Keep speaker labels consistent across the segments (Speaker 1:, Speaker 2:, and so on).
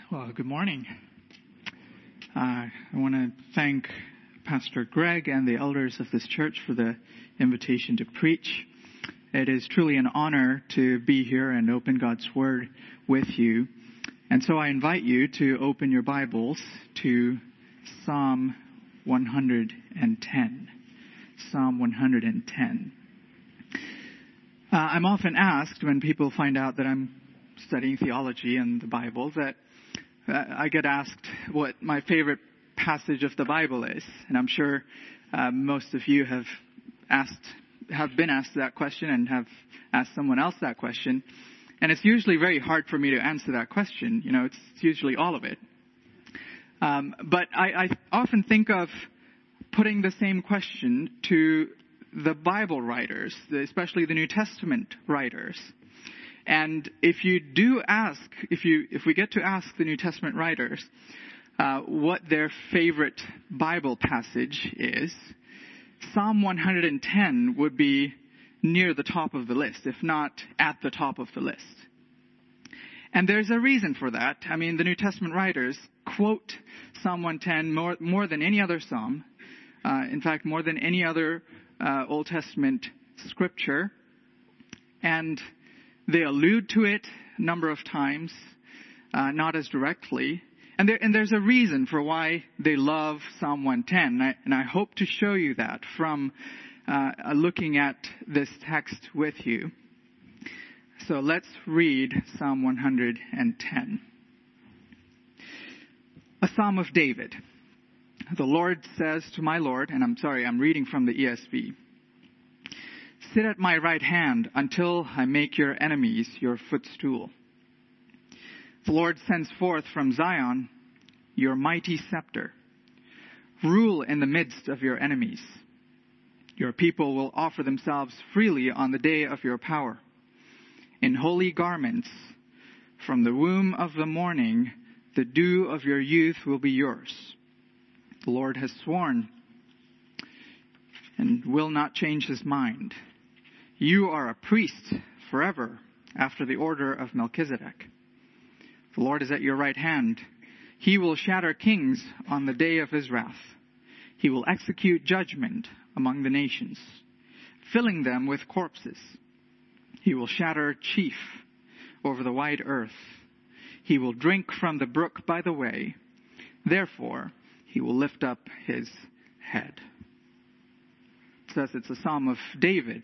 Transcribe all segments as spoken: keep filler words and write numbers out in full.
Speaker 1: Well, good morning. Uh, I want to thank Pastor Greg and the elders of this church for the invitation to preach. It is truly an honor to be here and open God's Word with you. And so I invite you to open your Bibles to Psalm one hundred ten. Psalm one hundred ten. Uh, I'm often asked when people find out that I'm studying theology and the Bible that uh, I get asked what my favorite passage of the Bible is. And I'm sure uh, most of you have asked, have been asked that question and have asked someone else that question. And it's usually very hard for me to answer that question. You know, it's usually all of it. Um, but I, I often think of putting the same question to the Bible writers, especially the New Testament writers. And if you do ask, if you, if we get to ask the New Testament writers uh, what their favorite Bible passage is, Psalm one hundred ten would be near the top of the list, if not at the top of the list. And there's a reason for that. I mean, the New Testament writers quote Psalm one ten more, more than any other psalm. Uh, in fact, more than any other uh, Old Testament scripture. And they allude to it a number of times, uh, not as directly. And, there, and there's a reason for why they love Psalm one ten. And I, and I hope to show you that from uh, looking at this text with you. So let's read Psalm one hundred ten. A Psalm of David. The Lord says to my Lord, and I'm sorry, I'm reading from the E S V. Sit at my right hand until I make your enemies your footstool. The Lord sends forth from Zion your mighty scepter. Rule in the midst of your enemies. Your people will offer themselves freely on the day of your power. In holy garments, from the womb of the morning, the dew of your youth will be yours. The Lord has sworn and will not change his mind. You are a priest forever after the order of Melchizedek. The Lord is at your right hand. He will shatter kings on the day of his wrath. He will execute judgment among the nations, filling them with corpses. He will shatter chief over the wide earth. He will drink from the brook by the way. Therefore, he will lift up his head. It says it's a psalm of David.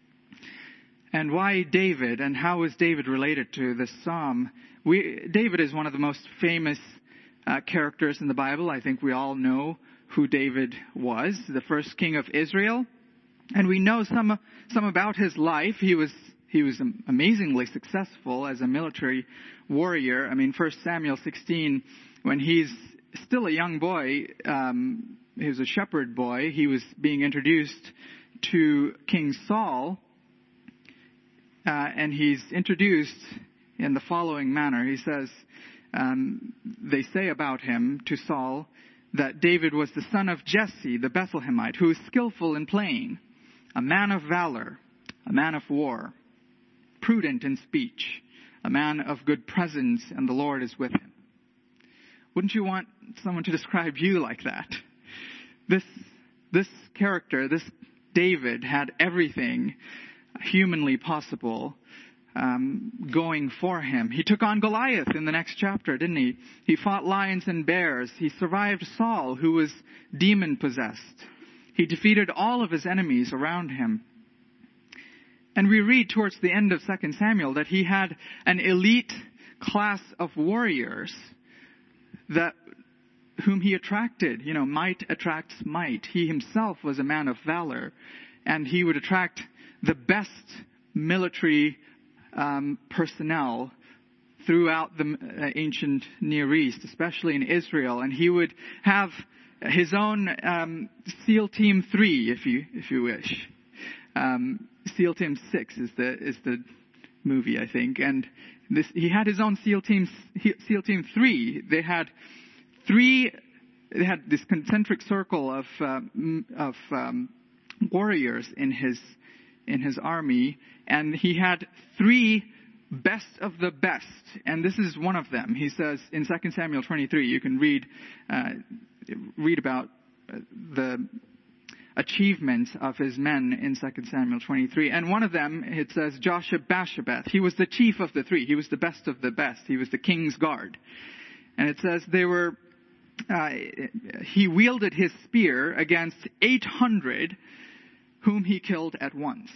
Speaker 1: And why David, and how is David related to this psalm? We, David is one of the most famous uh, characters in the Bible. I think we all know who David was, the first king of Israel. And we know some some about his life. He was he was amazingly successful as a military warrior. I mean, First Samuel sixteen, when he's still a young boy, um, he was a shepherd boy. He was being introduced to King Saul. Uh, and he's introduced in the following manner. He says, um, they say about him to Saul that David was the son of Jesse, the Bethlehemite, who was skillful in playing, a man of valor, a man of war, prudent in speech, a man of good presence, and the Lord is with him. Wouldn't you want someone to describe you like that? This, this character, this David, had everything humanly possible um, going for him. He took on Goliath in the next chapter, didn't he? He fought lions and bears. He survived Saul, who was demon-possessed. He defeated all of his enemies around him. And we read towards the end of Second Samuel that he had an elite class of warriors that whom he attracted. You know, might attracts might. He himself was a man of valor, and he would attract the best military um, personnel throughout the uh, ancient Near East, especially in Israel. And he would have his own um, SEAL Team three, if you if you wish. Um, SEAL Team six is the is the movie, I think. And this he had his own SEAL Team SEAL Team three. They had three. They had this concentric circle of uh, of um, warriors in his. in his army, and he had three best of the best. And this is one of them. He says in Second Samuel twenty-three, you can read, uh, read about the achievements of his men in Second Samuel twenty-three. And one of them, it says, Josheb-Basshebeth. He was the chief of the three. He was the best of the best. He was the king's guard. And it says they were, uh, he wielded his spear against eight hundred whom he killed at once.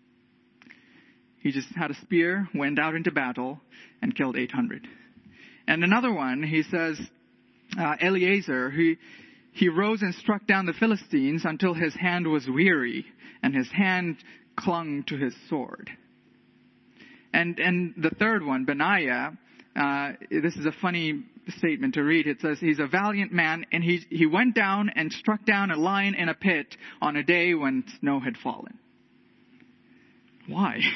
Speaker 1: He just had a spear, went out into battle, and killed eight hundred. And another one, he says, uh, Eleazar, he, he rose and struck down the Philistines until his hand was weary, and his hand clung to his sword. And and the third one, Benaiah, uh, this is a funny statement to read. It says, he's a valiant man, and he, he went down and struck down a lion in a pit on a day when snow had fallen. Why?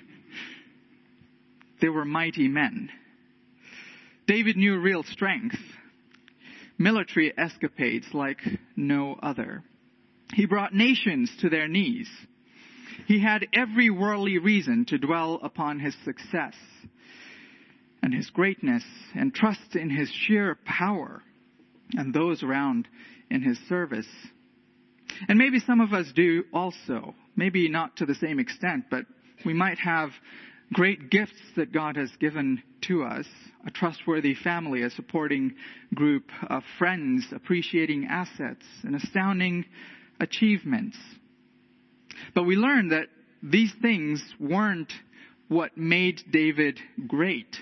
Speaker 1: They were mighty men. David knew real strength, military escapades like no other. He brought nations to their knees. He had every worldly reason to dwell upon his success and his greatness and trust in his sheer power and those around in his service. And maybe some of us do also. Maybe not to the same extent, but we might have great gifts that God has given to us, a trustworthy family, a supporting group of friends, appreciating assets, and astounding achievements. But we learn that these things weren't what made David great.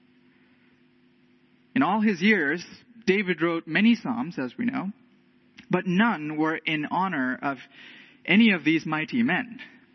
Speaker 1: In all his years, David wrote many psalms, as we know, but none were in honor of any of these mighty men.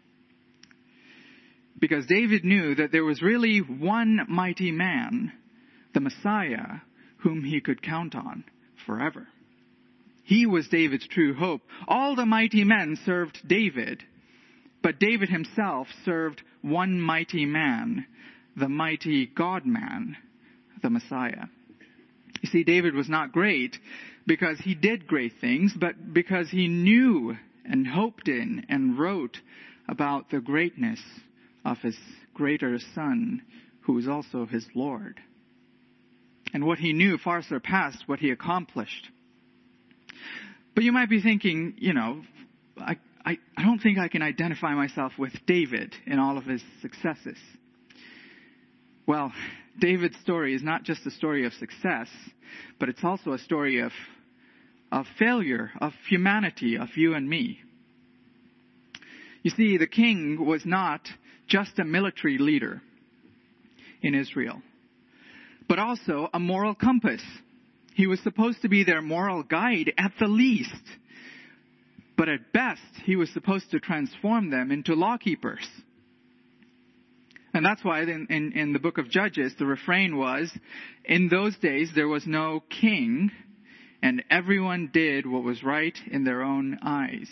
Speaker 1: Because David knew that there was really one mighty man, the Messiah, whom he could count on forever. He was David's true hope. All the mighty men served David, but David himself served one mighty man, the mighty God-man, the Messiah. You see, David was not great because he did great things, but because he knew and hoped in and wrote about the greatness of his greater Son, who is also his Lord. And what he knew far surpassed what he accomplished. But you might be thinking, you know, I, I, I don't think I can identify myself with David in all of his successes. Well, David's story is not just a story of success, but it's also a story of, of failure, of humanity, of you and me. You see, the king was not just a military leader in Israel, but also a moral compass. He was supposed to be their moral guide at the least. But at best, he was supposed to transform them into law keepers. And that's why in, in, in the book of Judges, the refrain was, in those days there was no king, and everyone did what was right in their own eyes.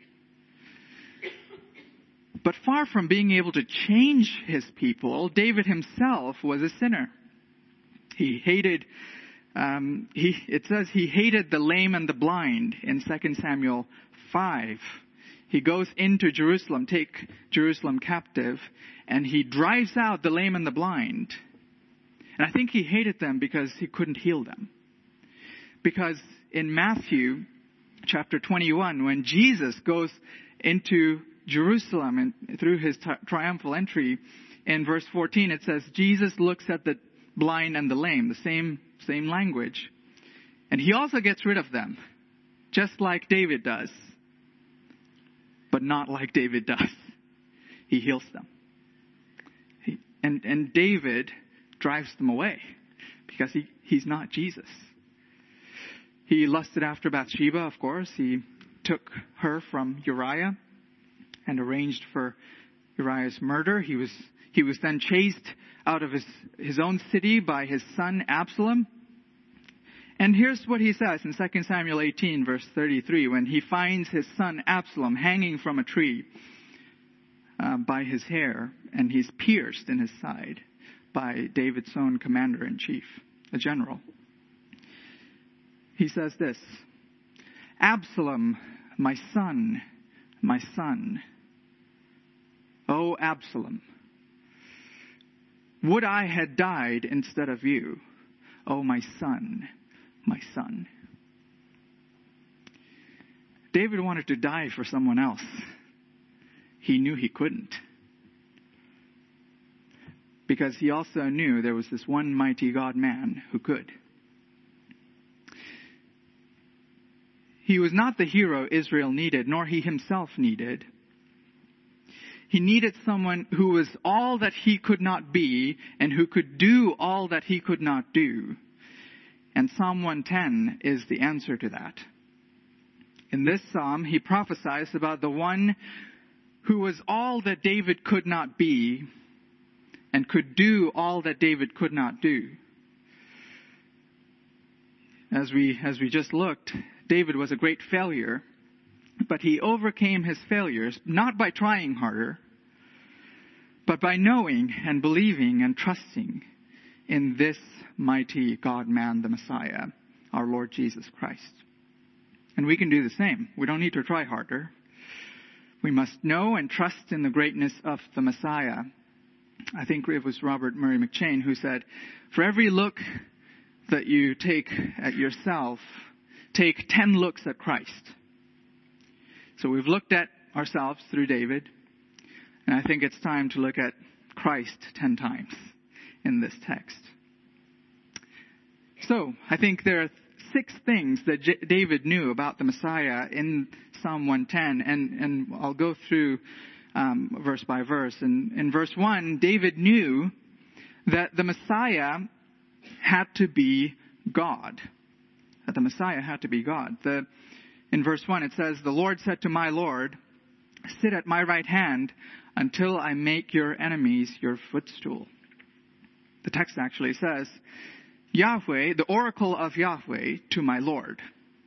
Speaker 1: But far from being able to change his people, David himself was a sinner. He hated, um, he, it says he hated the lame and the blind in Second Samuel five. He goes into Jerusalem, take Jerusalem captive, and he drives out the lame and the blind. And I think he hated them because he couldn't heal them. Because in Matthew chapter twenty-one, when Jesus goes into Jerusalem and through his tri- triumphal entry, in verse fourteen it says, Jesus looks at the blind and the lame, the same same language. And he also gets rid of them, just like David does. But not like David does. He heals them. He, and, and David drives them away because he, he's not Jesus. He lusted after Bathsheba, of course. He took her from Uriah and arranged for Uriah's murder. He was he was then chased out of his, his own city by his son Absalom. And here's what he says in Second Samuel eighteen, verse thirty-three, when he finds his son Absalom hanging from a tree uh, by his hair, and he's pierced in his side by David's own commander-in-chief, a general. He says this, Absalom, my son, my son. Oh, Absalom. would I had died instead of you, oh my son, my son. David wanted to die for someone else. He knew he couldn't. Because he also knew there was this one mighty God-man who could. He was not the hero Israel needed, nor he himself needed. He needed someone who was all that he could not be and who could do all that he could not do. And Psalm one ten is the answer to that. In this psalm, he prophesies about the one who was all that David could not be and could do all that David could not do. As we, as we just looked, David was a great failure, but he overcame his failures not by trying harder, but by knowing and believing and trusting in this mighty God-man, the Messiah, our Lord Jesus Christ. And we can do the same. We don't need to try harder. We must know and trust in the greatness of the Messiah. I think it was Robert Murray McCheyne who said, for every look that you take at yourself, take ten looks at Christ. So we've looked at ourselves through David, and I think it's time to look at Christ ten times in this text. So I think there are six things that J- David knew about the Messiah in Psalm one ten, and, and I'll go through um, verse by verse. And in verse one, David knew that the Messiah had to be God. That the Messiah had to be God. The, in verse one, it says, the Lord said to my Lord, sit at my right hand until I make your enemies your footstool. The text actually says, Yahweh, the oracle of Yahweh, to my Lord.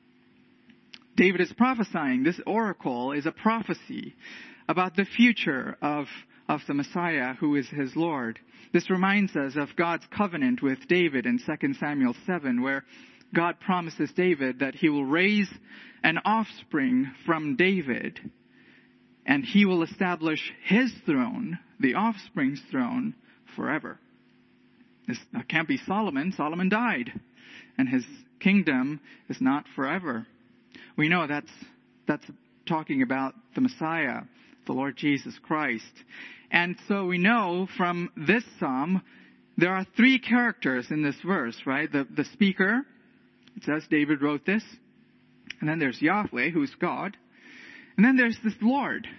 Speaker 1: David is prophesying. This oracle is a prophecy about the future of, of the Messiah who is his Lord. This reminds us of God's covenant with David in Second Samuel seven, where God promises David that he will raise an offspring from David, and he will establish his throne, the offspring's throne, forever. This can't be Solomon. Solomon died, and his kingdom is not forever. We know that's that's talking about the Messiah, the Lord Jesus Christ. And so we know from this psalm, there are three characters in this verse, right? The, the speaker, it says David wrote this. And then there's Yahweh, who's God. And then there's this Lord.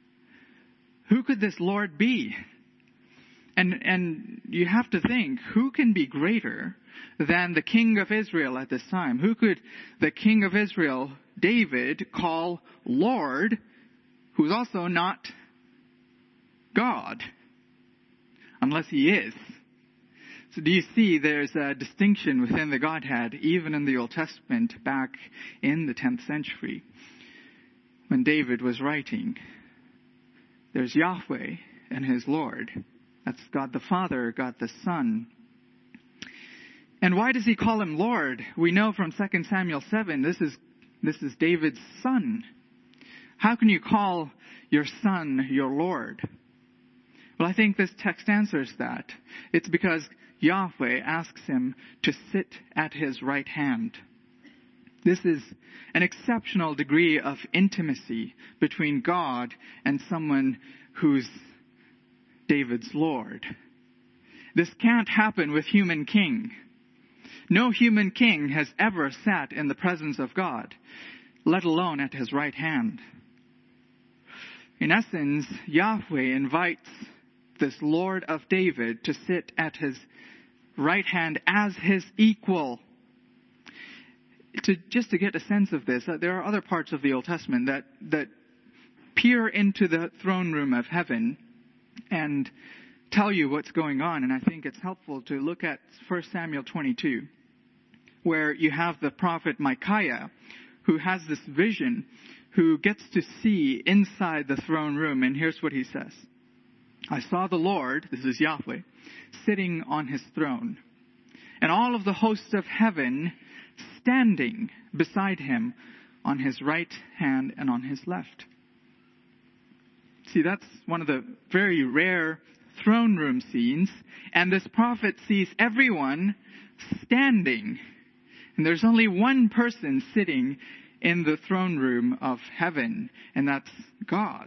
Speaker 1: Who could this Lord be? And and you have to think, who can be greater than the king of Israel at this time? Who could the king of Israel, David, call Lord, who's also not God, unless he is? So do you see there's a distinction within the Godhead, even in the Old Testament back in the tenth century when David was writing? There's Yahweh and his Lord. That's God the Father, God the Son. And why does he call him Lord? We know from Second Samuel seven, this is this is David's son. How can you call your son your Lord? Well, I think this text answers that. It's because Yahweh asks him to sit at his right hand. This is an exceptional degree of intimacy between God and someone who's David's Lord. This can't happen with human king. No human king has ever sat in the presence of God, let alone at his right hand. In essence, Yahweh invites this Lord of David to sit at his right hand as his equal. To, just to get a sense of this, uh, there are other parts of the Old Testament that, that peer into the throne room of heaven and tell you what's going on. And I think it's helpful to look at First Samuel twenty-two, where you have the prophet Micaiah, who has this vision, who gets to see inside the throne room. And here's what he says. I saw the Lord, this is Yahweh, sitting on his throne, and all of the hosts of heaven standing beside him on his right hand and on his left. See, that's one of the very rare throne room scenes, and this prophet sees everyone standing. And there's only one person sitting in the throne room of heaven, and that's God.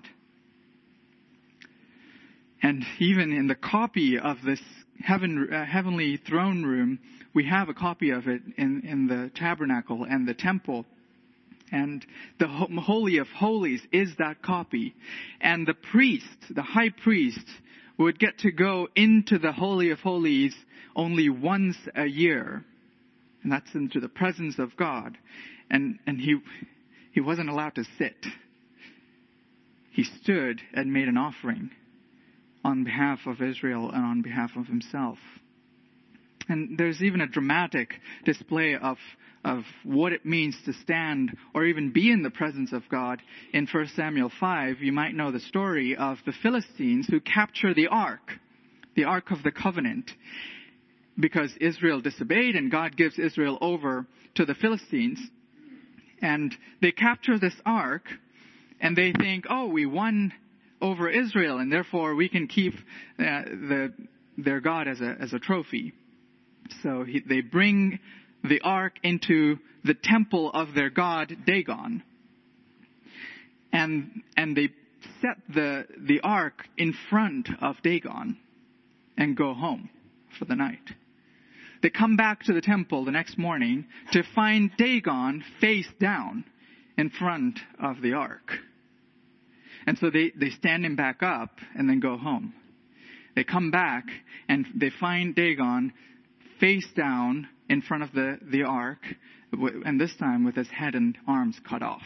Speaker 1: And even in the copy of this heaven, uh, heavenly throne room, we have a copy of it in, in the tabernacle and the temple. And the Holy of Holies is that copy. And the priest, the high priest, would get to go into the Holy of Holies only once a year. And that's into the presence of God. And, and he, he wasn't allowed to sit. He stood and made an offering on behalf of Israel and on behalf of himself. And there's even a dramatic display of, of what it means to stand or even be in the presence of God. In First Samuel five, you might know the story of the Philistines who capture the ark, the Ark of the Covenant, because Israel disobeyed and God gives Israel over to the Philistines. And they capture this ark and they think, oh, we won over Israel, and therefore we can keep uh, the, their God as a as a trophy. So he, they bring the ark into the temple of their god Dagon, and and they set the the ark in front of Dagon, and go home for the night. They come back to the temple the next morning to find Dagon face down in front of the ark. And so they, they stand him back up and then go home. They come back and they find Dagon face down in front of the, the ark, and this time with his head and arms cut off.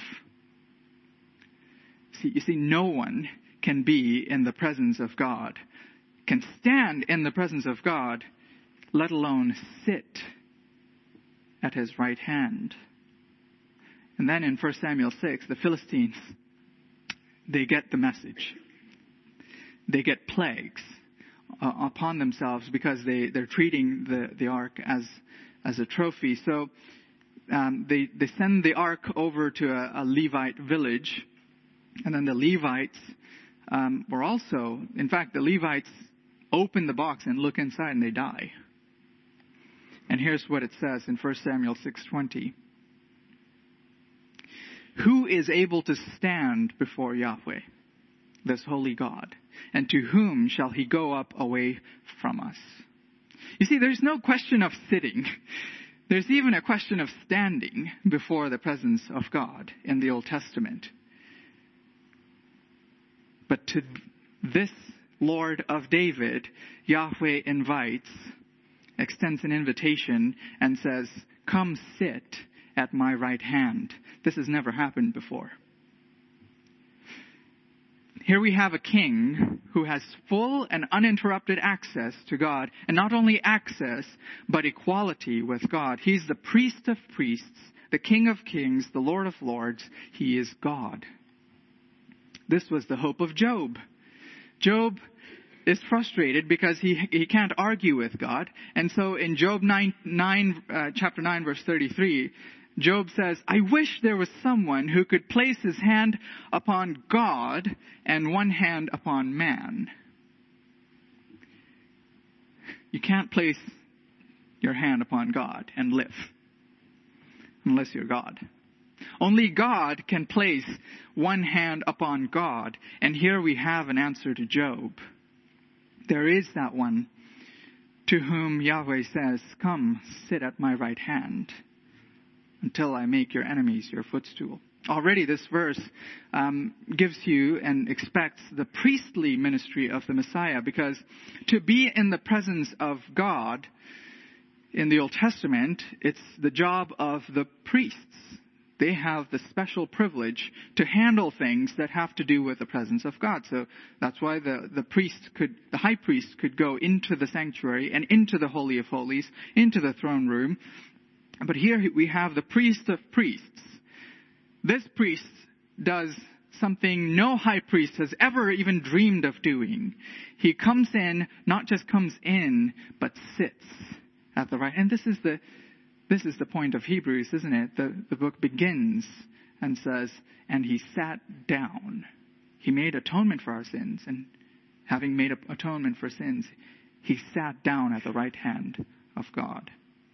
Speaker 1: See, you see, no one can be in the presence of God, can stand in the presence of God, let alone sit at his right hand. And then in First Samuel six, the Philistines, they get the message. They get plagues uh, upon themselves because they, they're treating the, the ark as as a trophy. So um, they, they send the ark over to a, a Levite village. And then the Levites um, were also, in fact, the Levites open the box and look inside and they die. And here's what it says in First Samuel six twenty. Who is able to stand before Yahweh, this holy God? And to whom shall he go up away from us? You see, there's no question of sitting. There's even a question of standing before the presence of God in the Old Testament. But to this Lord of David, Yahweh invites, extends an invitation and says, come sit at my right hand. This has never happened before. Here we have a king who has full and uninterrupted access to God, and not only access, but equality with God. He's the priest of priests, the King of kings, the Lord of lords. He is God. This was the hope of Job. Job is frustrated because he he can't argue with God, and so in Job nine, nine uh, chapter nine, verse thirty-three, Job says, I wish there was someone who could place his hand upon God and one hand upon man. You can't place your hand upon God and live unless you're God. Only God can place one hand upon God. And here we have an answer to Job. There is that one to whom Yahweh says, come, sit at my right hand until I make your enemies your footstool. Already this verse um, gives you and expects the priestly ministry of the Messiah, because to be in the presence of God in the Old Testament, it's the job of the priests. They have the special privilege to handle things that have to do with the presence of God. So that's why the, the priest could, the high priest could go into the sanctuary and into the Holy of Holies, into the throne room. But here we have the priest of priests. This priest does something no high priest has ever even dreamed of doing. He comes in, not just comes in, but sits at the right. And this is the this is the point of Hebrews, isn't it? The, the book begins and says, and he sat down. He made atonement for our sins and having made atonement for sins, he sat down at the right hand of God.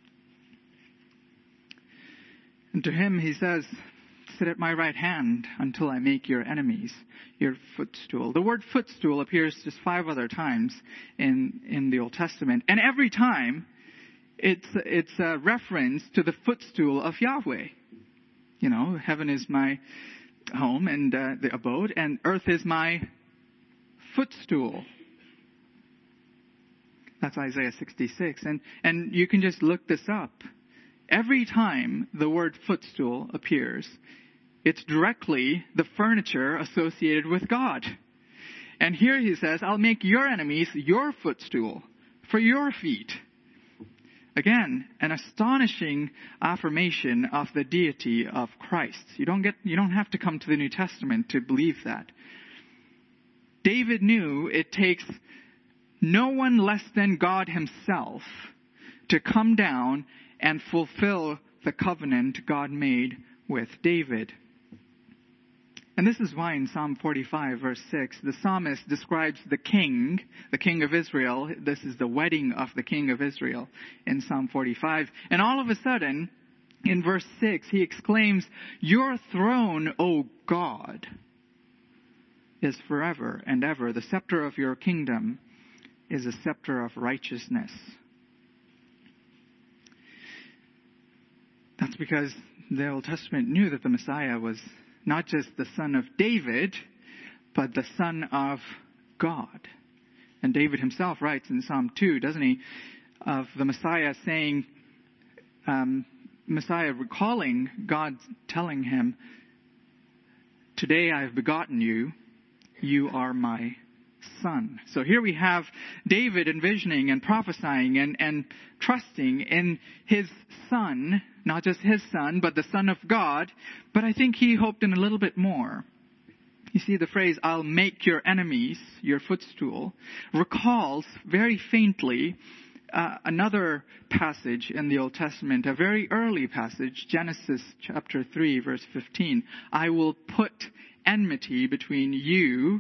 Speaker 1: And to him he says, sit at my right hand until I make your enemies your footstool. The word footstool appears just five other times in, in the Old Testament. And every time it's, it's a reference to the footstool of Yahweh. You know, heaven is my home and uh, the abode, and earth is my footstool. That's Isaiah sixty-six. And, and you can just look this up. Every time the word footstool appears, it's directly the furniture associated with God. And here he says, I'll make your enemies your footstool for your feet. Again, an astonishing affirmation of the deity of Christ. You don't get, you don't have to come to the New Testament to believe that. David knew it takes no one less than God himself to come down and fulfill the covenant God made with David. And this is why in Psalm forty-five, verse six, the psalmist describes the king, the king of Israel. This is the wedding of the king of Israel in Psalm forty-five. And all of a sudden, in verse six, he exclaims, your throne, O God, is forever and ever. The scepter of your kingdom is a scepter of righteousness. That's because the Old Testament knew that the Messiah was not just the son of David, but the son of God. And David himself writes in Psalm two, doesn't he, of the Messiah saying, um, Messiah recalling God telling him, today I have begotten you, you are my son. So here we have David envisioning and prophesying and, and trusting in his son, not just his son, but the Son of God. But I think he hoped in a little bit more. You see, the phrase, I'll make your enemies your footstool, recalls very faintly uh, another passage in the Old Testament, a very early passage, Genesis chapter three, verse fifteen. I will put enmity between you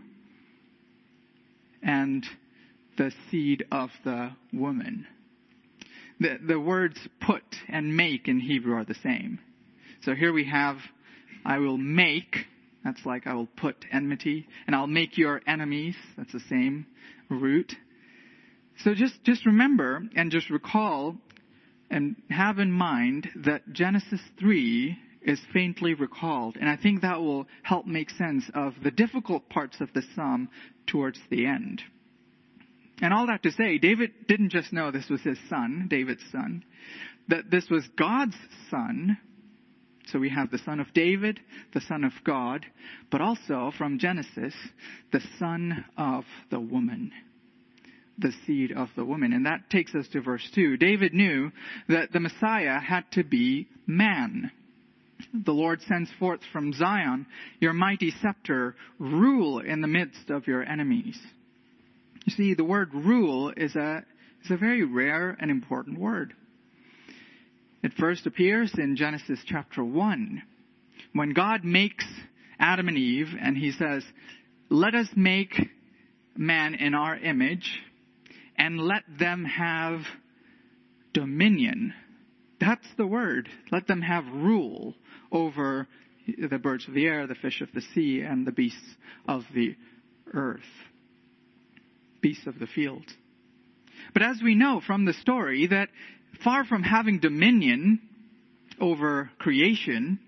Speaker 1: and the seed of the woman. The, the words put and make in Hebrew are the same. So here we have, I will make, that's like I will put enmity, and I'll make your enemies, that's the same root. So just, just remember and just recall and have in mind that Genesis three is faintly recalled. And I think that will help make sense of the difficult parts of the psalm towards the end. And all that to say, David didn't just know this was his son, David's son, that this was God's son. So we have the son of David, the son of God, but also from Genesis, the son of the woman, the seed of the woman. And that takes us to verse two. David knew that the Messiah had to be man. The Lord sends forth from Zion your mighty scepter, rule in the midst of your enemies. You see, the word rule is a, is a very rare and important word. It first appears in Genesis chapter one, when God makes Adam and Eve, and he says, let us make man in our image, and let them have dominion. That's the word. Let them have rule over the birds of the air, the fish of the sea, and the beasts of the earth. Beasts of the field. But as we know from the story, that far from having dominion over creation,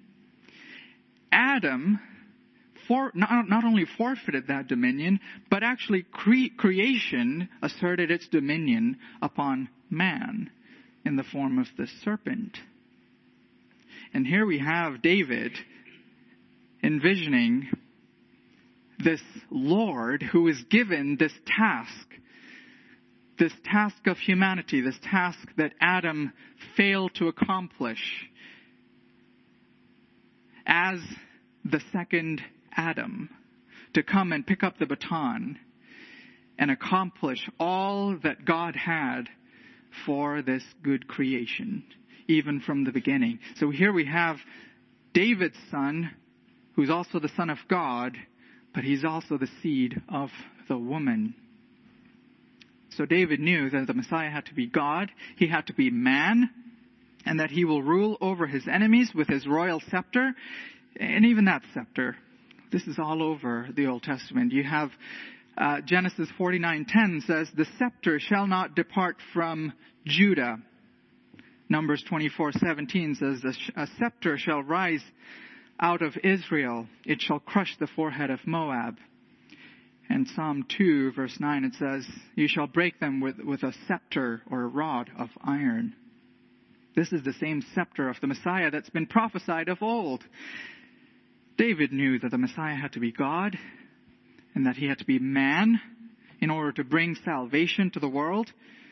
Speaker 1: Adam for, not, not only forfeited that dominion, but actually cre- creation asserted its dominion upon man in the form of the serpent. And here we have David envisioning this Lord who is given this task, this task of humanity, this task that Adam failed to accomplish as the second Adam, to come and pick up the baton and accomplish all that God had for this good creation, even from the beginning. So here we have David's son, who's also the son of God, but he's also the seed of the woman. So David knew that the Messiah had to be God, he had to be man, and that he will rule over his enemies with his royal scepter. And even that scepter, this is all over the Old Testament. You have uh, Genesis forty-nine ten says, the scepter shall not depart from Judah. Numbers twenty-four seventeen says, a scepter shall rise out of Israel. It shall crush the forehead of Moab. And Psalm two, verse nine, it says, you shall break them with, with a scepter or a rod of iron. This is the same scepter of the Messiah that's been prophesied of old. David knew that the Messiah had to be God and that he had to be man in order to bring salvation to the world.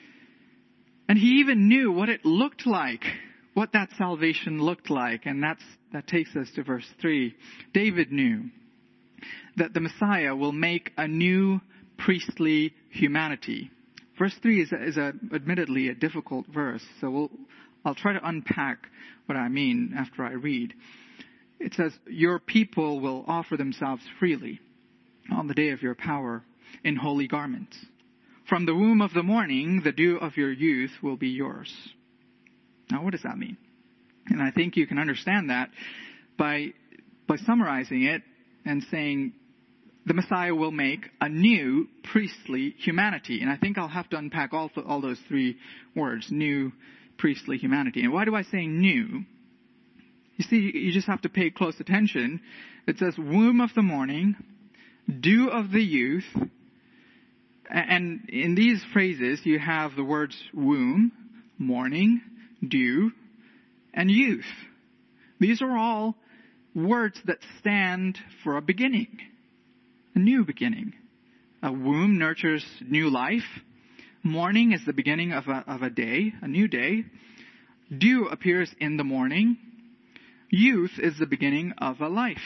Speaker 1: And he even knew what it looked like, what that salvation looked like. And that's, that takes us to verse three. David knew that the Messiah will make a new priestly humanity. Verse three is, a, is a, admittedly a difficult verse, so we'll, I'll try to unpack what I mean after I read. It says, your people will offer themselves freely on the day of your power in holy garments. From the womb of the morning, the dew of your youth will be yours. Now, what does that mean? And I think you can understand that by, by summarizing it and saying the Messiah will make a new priestly humanity. And I think I'll have to unpack all, all those three words, new priestly humanity. And why do I say new? You see, you just have to pay close attention. It says womb of the morning, dew of the youth. And in these phrases, you have the words womb, morning, dew, and youth. These are all words that stand for a beginning, a new beginning. A womb nurtures new life. Morning is the beginning of a, of a day, a new day. Dew appears in the morning. Youth is the beginning of a life.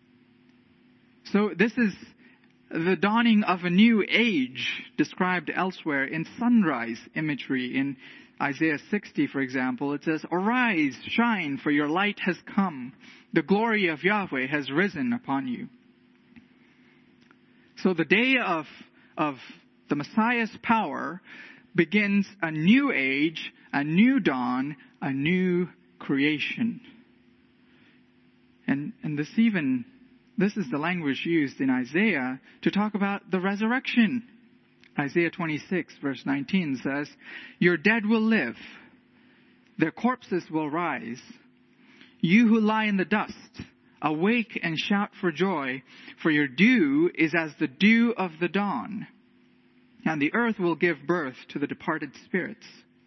Speaker 1: So this is the dawning of a new age described elsewhere in sunrise imagery. In Isaiah sixty, for example, it says, arise, shine, for your light has come. The glory of Yahweh has risen upon you. So the day of, of the Messiah's power begins a new age, a new dawn, a new creation. And, and this even, this is the language used in Isaiah to talk about the resurrection. Isaiah twenty-six verse nineteen says, your dead will live. Their corpses will rise. You who lie in the dust, awake and shout for joy, for your dew is as the dew of the dawn, and the earth will give birth to the departed spirits.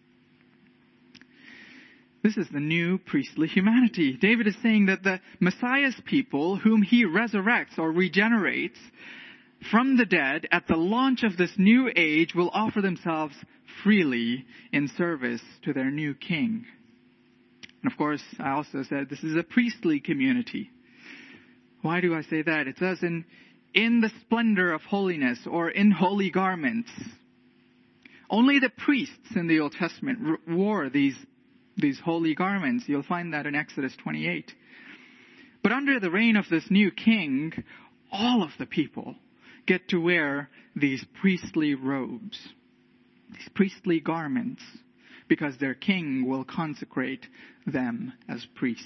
Speaker 1: This is the new priestly humanity. David is saying that the Messiah's people, whom he resurrects or regenerates from the dead at the launch of this new age, will offer themselves freely in service to their new king. And of course, I also said this is a priestly community. Why do I say that? It says in, in the splendor of holiness, or in holy garments. Only the priests in the Old Testament wore these, these holy garments. You'll find that in Exodus twenty-eight. But under the reign of this new king, all of the people get to wear these priestly robes, these priestly garments, because their king will consecrate them as priests.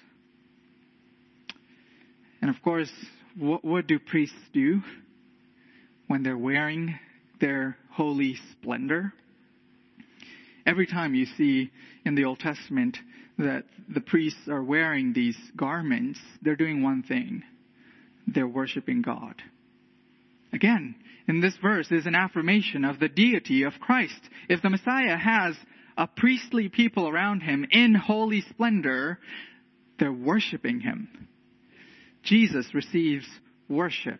Speaker 1: And of course, what, what do priests do when they're wearing their holy splendor? Every time you see in the Old Testament that the priests are wearing these garments, they're doing one thing. They're worshiping God. Again, in this verse is an affirmation of the deity of Christ. If the Messiah has a priestly people around him in holy splendor, they're worshiping him. Jesus receives worship.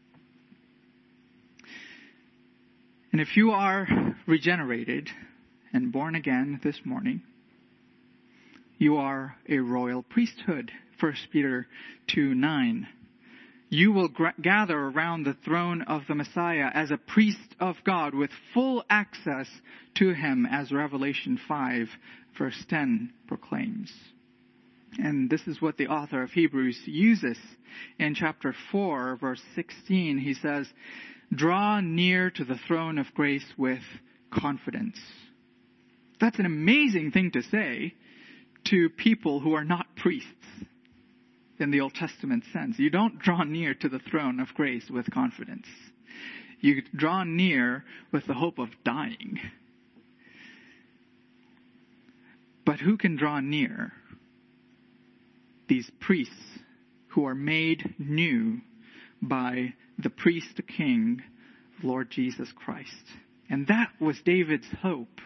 Speaker 1: And if you are regenerated and born again this morning, you are a royal priesthood. First Peter two nine. You will gra- gather around the throne of the Messiah as a priest of God with full access to him, as Revelation five verse ten proclaims. And this is what the author of Hebrews uses in chapter four verse sixteen. He says, draw near to the throne of grace with confidence. That's an amazing thing to say to people who are not priests in the Old Testament sense. You don't draw near to the throne of grace with confidence. You draw near with the hope of dying. But who can draw near? These priests who are made new by the priest king, Lord Jesus Christ. And that was David's hope.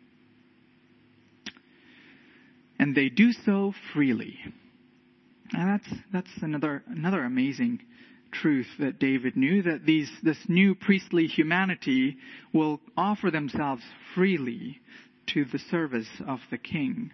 Speaker 1: And they do so freely. And that's that's another another amazing truth that David knew, that these this new priestly humanity will offer themselves freely to the service of the king.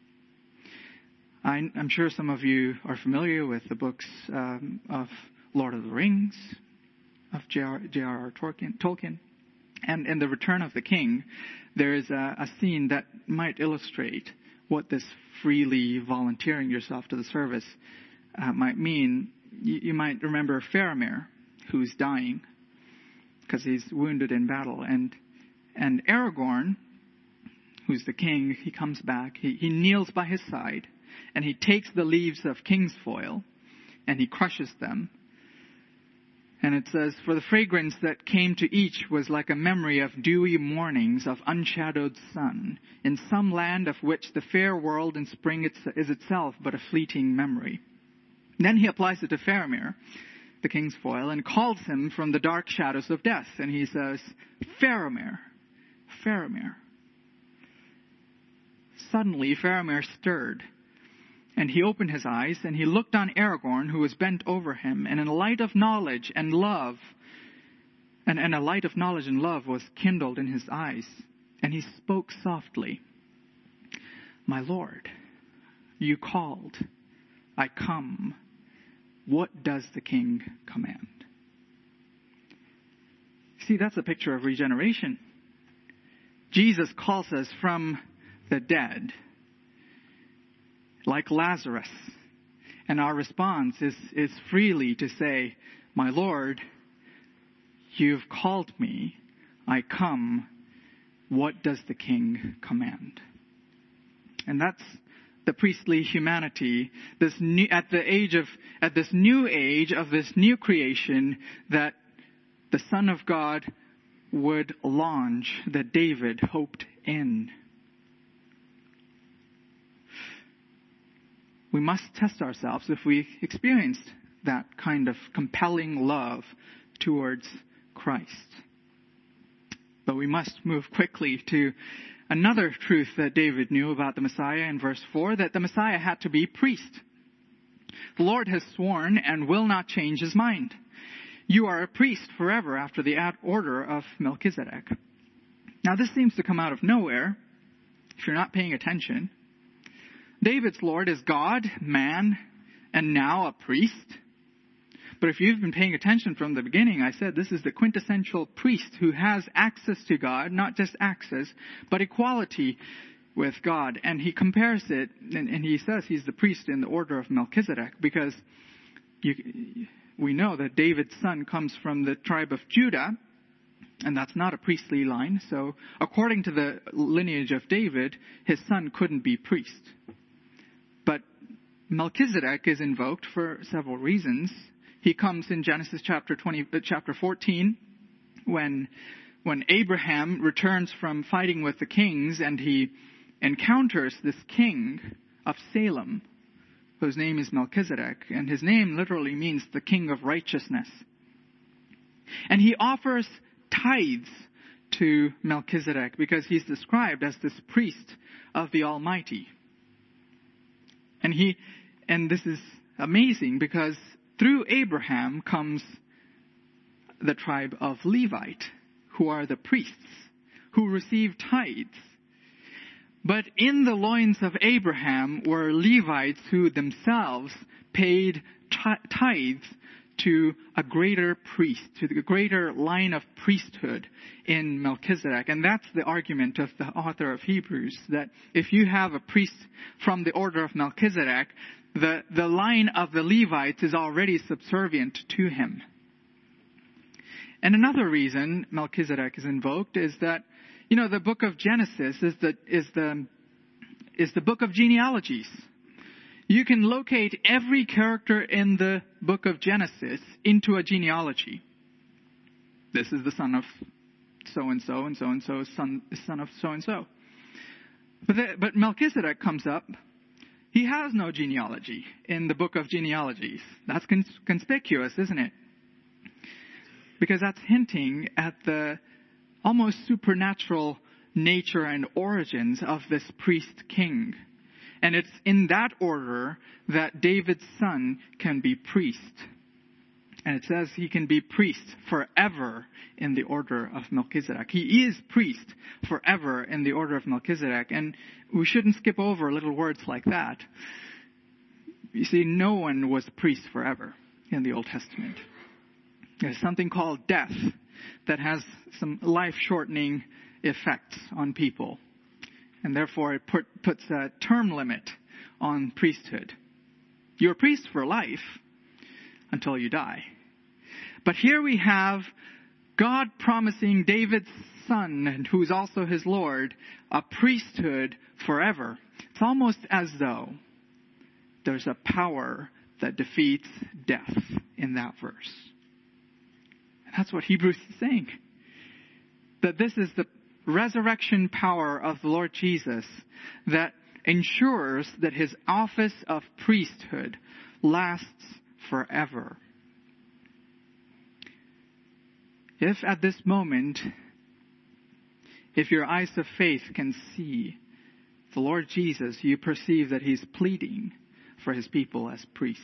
Speaker 1: I, I'm sure some of you are familiar with the books um, of Lord of the Rings, of J R R Tolkien, Tolkien. And in The Return of the King, there is a, a scene that might illustrate what this freely volunteering yourself to the service uh, might mean. You, you might remember Faramir, who's dying because he's wounded in battle. And and Aragorn, who's the king, he comes back. He, he kneels by his side, and he takes the leaves of kingsfoil, and he crushes them. And it says, "For the fragrance that came to each was like a memory of dewy mornings of unshadowed sun, in some land of which the fair world in spring is itself but a fleeting memory." Then he applies it to Faramir, the king's foil, and calls him from the dark shadows of death. And he says, "Faramir, Faramir." Suddenly Faramir stirred, and he opened his eyes, and he looked on Aragorn, who was bent over him, and in a light of knowledge and love, and, and a light of knowledge and love was kindled in his eyes. And he spoke softly, "My lord, you called. I come. What does the king command?" See, that's a picture of regeneration. Jesus calls us from the dead, like Lazarus. And our response is, is freely to say, "My Lord, you've called me. I come. What does the king command?" And that's the priestly humanity, this new, at the age of, at this new age of this new creation that the Son of God would launch, that David hoped in. We must test ourselves if we experienced that kind of compelling love towards Christ. But we must move quickly to another truth that David knew about the Messiah in verse four, that the Messiah had to be priest. The Lord has sworn and will not change his mind. You are a priest forever after the order of Melchizedek. Now this seems to come out of nowhere if you're not paying attention. David's Lord is God, man, and now a priest. But if you've been paying attention from the beginning, I said this is the quintessential priest who has access to God, not just access, but equality with God. And he compares it, and, and he says he's the priest in the order of Melchizedek, because you, we know that David's son comes from the tribe of Judah, and that's not a priestly line. So according to the lineage of David, his son couldn't be priest. But Melchizedek is invoked for several reasons. He comes in Genesis chapter twenty, chapter fourteen, when when Abraham returns from fighting with the kings, and he encounters this king of Salem, whose name is Melchizedek, and his name literally means the king of righteousness. And he offers tithes to Melchizedek because he's described as this priest of the Almighty. And he, and this is amazing because through Abraham comes the tribe of Levite, who are the priests, who receive tithes. But in the loins of Abraham were Levites who themselves paid t- tithes to a greater priest, to the greater line of priesthood in Melchizedek. And that's the argument of the author of Hebrews, that if you have a priest from the order of Melchizedek, the, the line of the Levites is already subservient to him. And another reason Melchizedek is invoked is that you know, the book of Genesis is the is the is the book of genealogies. You can locate every character in the book of Genesis into a genealogy. This is the son of so-and-so, and so-and-so is son, is son of so-and-so. But, the, but Melchizedek comes up. He has no genealogy in the book of genealogies. That's cons- conspicuous, isn't it? Because that's hinting at the almost supernatural nature and origins of this priest king. And it's in that order that David's son can be priest. And it says he can be priest forever in the order of Melchizedek. He is priest forever in the order of Melchizedek. And we shouldn't skip over little words like that. You see, no one was priest forever in the Old Testament. There's something called death that has some life-shortening effects on people. And therefore it put, puts a term limit on priesthood. You're a priest for life until you die. But here we have God promising David's son, who's also his Lord, a priesthood forever. It's almost as though there's a power that defeats death in that verse. And that's what Hebrews is saying. That this is the resurrection power of the Lord Jesus that ensures that his office of priesthood lasts forever. If at this moment, if your eyes of faith can see the Lord Jesus, you perceive that he's pleading for his people as priest.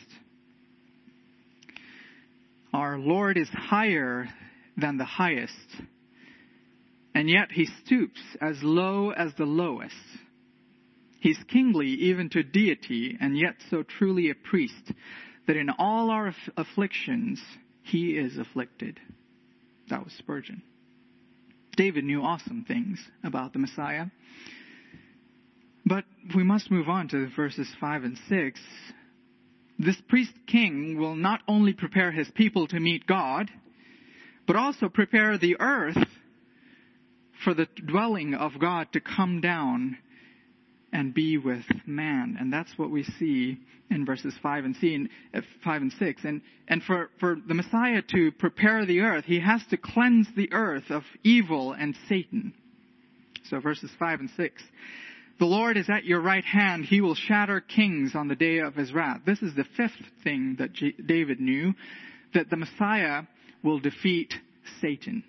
Speaker 1: Our Lord is higher than the highest, and yet he stoops as low as the lowest. He's kingly even to deity, and yet so truly a priest that in all our aff- afflictions, he is afflicted. That was Spurgeon. David knew awesome things about the Messiah. But we must move on to verses five and six. This priest king will not only prepare his people to meet God, but also prepare the earth for the dwelling of God to come down and be with man. And that's what we see in verses five and six. And, and for, for the Messiah to prepare the earth, he has to cleanse the earth of evil and Satan. So verses five and six. The Lord is at your right hand. He will shatter kings on the day of his wrath. This is the fifth thing that J- David knew, that the Messiah will defeat Satan.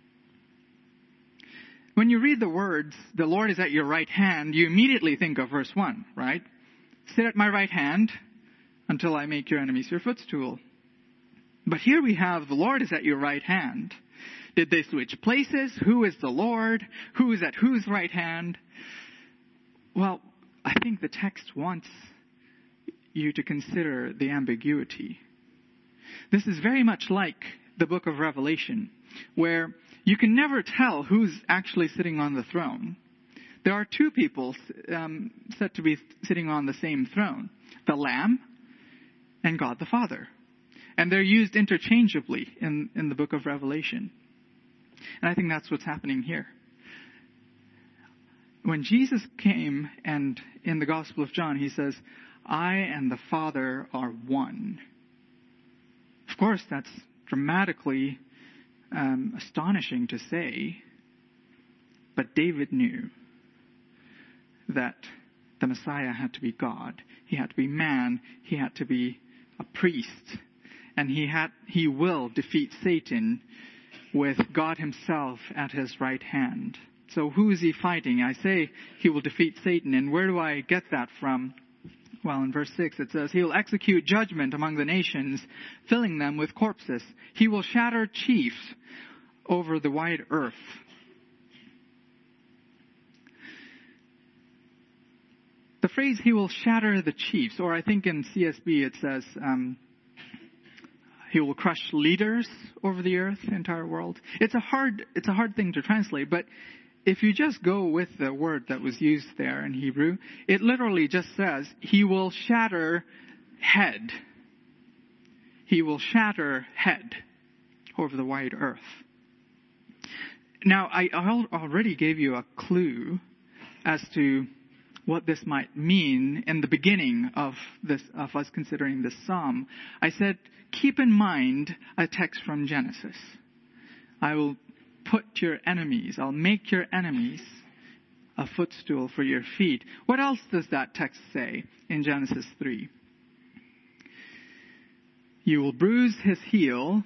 Speaker 1: When you read the words, the Lord is at your right hand, you immediately think of verse one, right? Sit at my right hand until I make your enemies your footstool. But here we have the Lord is at your right hand. Did they switch places? Who is the Lord? Who is at whose right hand? Well, I think the text wants you to consider the ambiguity. This is very much like the book of Revelation, where you can never tell who's actually sitting on the throne. There are two people um, said to be sitting on the same throne, the Lamb and God the Father. And they're used interchangeably in, in the book of Revelation. And I think that's what's happening here. When Jesus came, and in the Gospel of John, he says, I and the Father are one. Of course, that's dramatically um, astonishing to say, but David knew that the Messiah had to be God. He had to be man. He had to be a priest. And he had, he will defeat Satan with God himself at his right hand. So who is he fighting? I say he will defeat Satan. And where do I get that from? Well, in verse six it says, he will execute judgment among the nations, filling them with corpses. He will shatter chiefs over the wide earth. The phrase, he will shatter the chiefs, or I think in C S B it says, um, he will crush leaders over the earth, the entire world. It's a hard, it's a hard thing to translate, but if you just go with the word that was used there in Hebrew, it literally just says, he will shatter head. He will shatter head over the wide earth. Now, I al- already gave you a clue as to what this might mean in the beginning of this, of us considering this psalm. I said, keep in mind a text from Genesis. I will put your enemies, I'll make your enemies a footstool for your feet. What else does that text say in Genesis three? You will bruise his heel,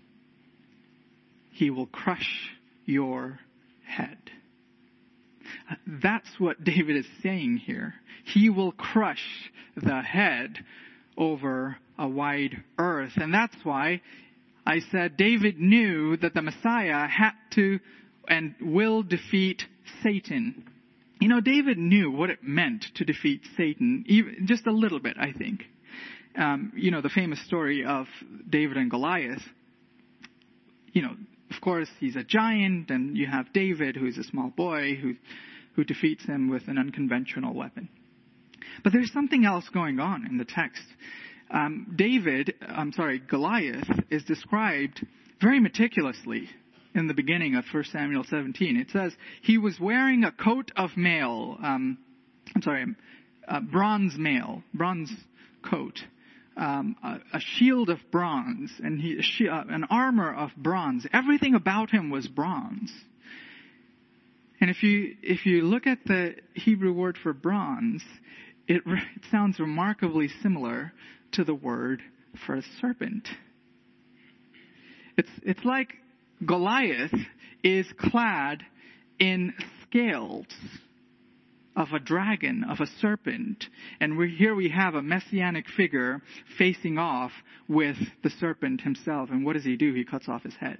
Speaker 1: he will crush your head. That's what David is saying here. He will crush the head over a wide earth. And that's why I said David knew that the Messiah had to and will defeat Satan. You know, David knew what it meant to defeat Satan, even, just a little bit, I think. Um, you know, the famous story of David and Goliath. You know, of course, he's a giant, and you have David, who's a small boy, who who defeats him with an unconventional weapon. But there's something else going on in the text. Um, David, I'm sorry, Goliath is described very meticulously in the beginning of First Samuel seventeen. It says he was wearing a coat of mail. Um, I'm sorry, uh, bronze mail, bronze coat. Um, a, a shield of bronze, and he, uh, an armor of bronze. Everything about him was bronze. And if you if you look at the Hebrew word for bronze, it, it sounds remarkably similar to the word for a serpent. It's it's like Goliath is clad in scales of a dragon, of a serpent. And we, here we have a messianic figure facing off with the serpent himself. And what does he do? He cuts off his head.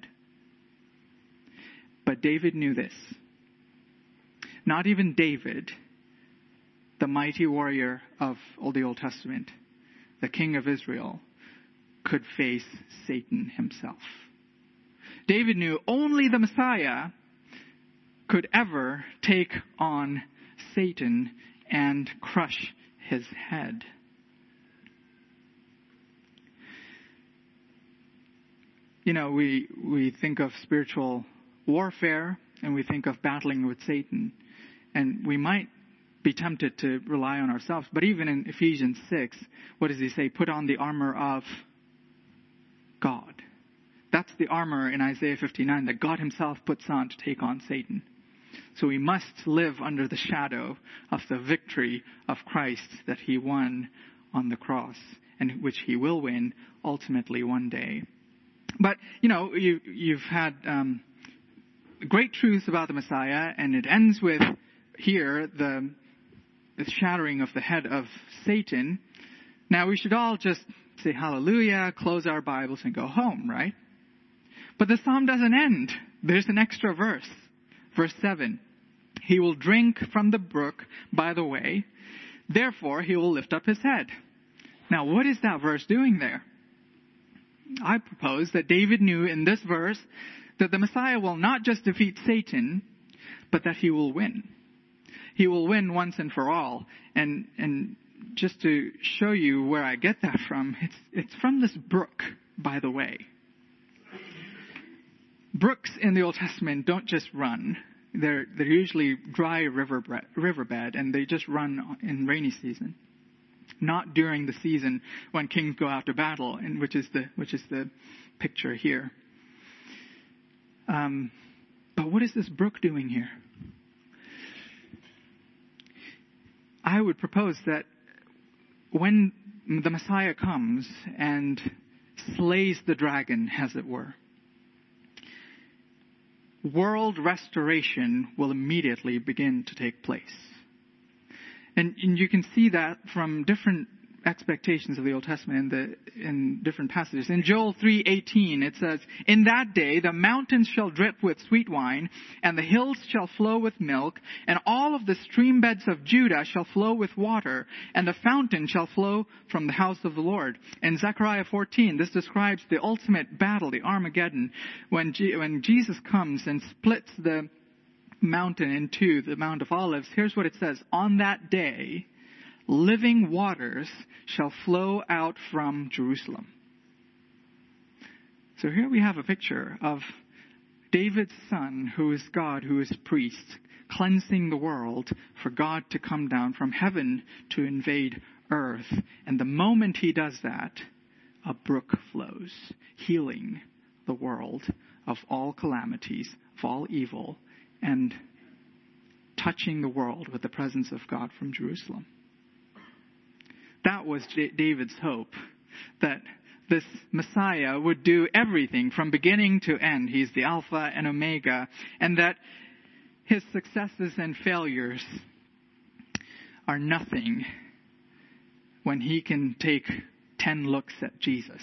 Speaker 1: But David knew this. Not even David, the mighty warrior of the Old Testament, the king of Israel, could face Satan himself. David knew only the Messiah could ever take on Satan and crush his head. You know, we we think of spiritual warfare and we think of battling with Satan. And we might be tempted to rely on ourselves. But even in Ephesians six, what does he say? Put on the armor of God. That's the armor in Isaiah fifty-nine that God himself puts on to take on Satan. So we must live under the shadow of the victory of Christ that he won on the cross, and which he will win ultimately one day. But, you know, you, you've had um, great truths about the Messiah, and it ends with here the, the shattering of the head of Satan. Now, we should all just say hallelujah, close our Bibles, and go home, right? But the psalm doesn't end. There's an extra verse. Verse seven. He will drink from the brook by the way. Therefore, he will lift up his head. Now, what is that verse doing there? I propose that David knew in this verse that the Messiah will not just defeat Satan, but that he will win. He will win once and for all. And and just to show you where I get that from, it's it's from this brook, by the way. Brooks in the Old Testament don't just run. They're they're usually dry riverbed, riverbed, and they just run in rainy season. Not during the season when kings go out to battle, and which is the which is the picture here. Um, but what is this brook doing here? I would propose that when the Messiah comes and slays the dragon, as it were, world restoration will immediately begin to take place. And, and you can see that from different expectations of the Old Testament in, the, in different passages. In Joel three eighteen, it says, "In that day the mountains shall drip with sweet wine, and the hills shall flow with milk, and all of the stream beds of Judah shall flow with water, and the fountain shall flow from the house of the Lord." In Zechariah fourteen, this describes the ultimate battle, the Armageddon, when, G- when Jesus comes and splits the mountain in two, the Mount of Olives. Here's what it says: "On that day, living waters shall flow out from Jerusalem." So here we have a picture of David's son, who is God, who is priest, cleansing the world for God to come down from heaven to invade earth. And the moment he does that, a brook flows, healing the world of all calamities, of all evil, and touching the world with the presence of God from Jerusalem. That was J- David's hope, that this Messiah would do everything from beginning to end. He's the Alpha and Omega, and that his successes and failures are nothing when he can take ten looks at Jesus.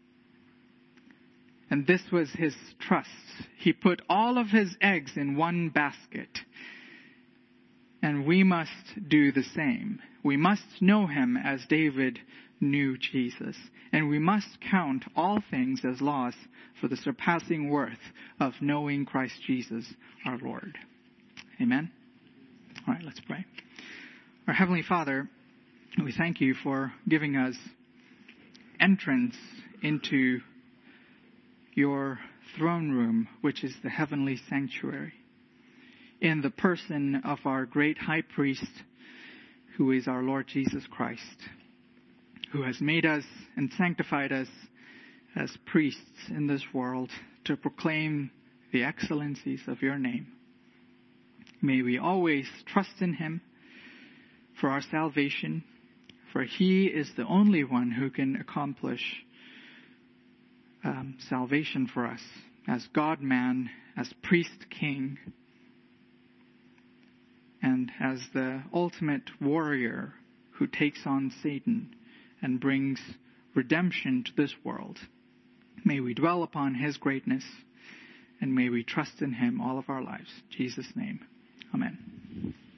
Speaker 1: And this was his trust. He put all of his eggs in one basket. And we must do the same. We must know him as David knew Jesus. And we must count all things as loss for the surpassing worth of knowing Christ Jesus our Lord. Amen? All right, let's pray. Our Heavenly Father, we thank you for giving us entrance into your throne room, which is the heavenly sanctuary, in the person of our great high priest, who is our Lord Jesus Christ, who has made us and sanctified us as priests in this world to proclaim the excellencies of your name. May we always trust in him for our salvation, for he is the only one who can accomplish um, salvation for us as God-man, as priest-king, and as the ultimate warrior who takes on Satan and brings redemption to this world. May we dwell upon his greatness, and may we trust in him all of our lives. In Jesus' name, amen.